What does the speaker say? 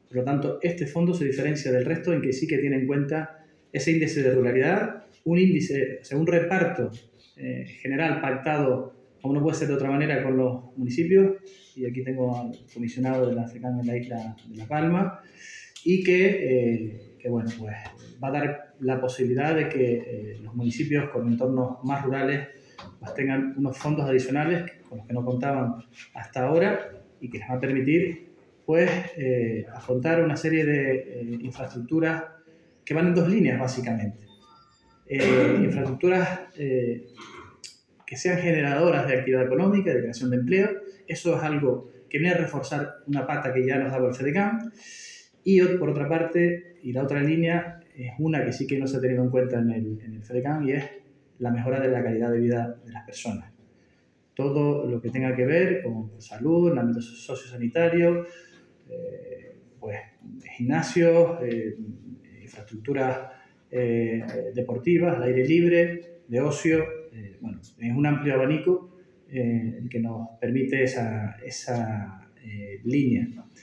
Por lo tanto, este fondo se diferencia del resto en que sí que tiene en cuenta ese índice de ruralidad, un reparto general pactado, como no puede ser de otra manera, con los municipios, y aquí tengo al comisionado de la FECAM en la isla de La Palma, y que bueno, pues va a dar la posibilidad de que los municipios con entornos más rurales pues tengan unos fondos adicionales con los que no contaban hasta ahora y que les va a permitir pues afrontar una serie de infraestructuras que van en dos líneas básicamente. Infraestructuras que sean generadoras de actividad económica, de creación de empleo. Eso es algo que viene a reforzar una pata que ya nos daba el FEDECAM. Y por otra parte, y la otra línea, es una que sí que no se ha tenido en cuenta en el FEDECAM y es la mejora de la calidad de vida de las personas. Todo lo que tenga que ver con salud, en el ámbito sociosanitario, pues gimnasios, infraestructuras deportivas, al aire libre, de ocio, bueno, es un amplio abanico el que nos permite esa línea.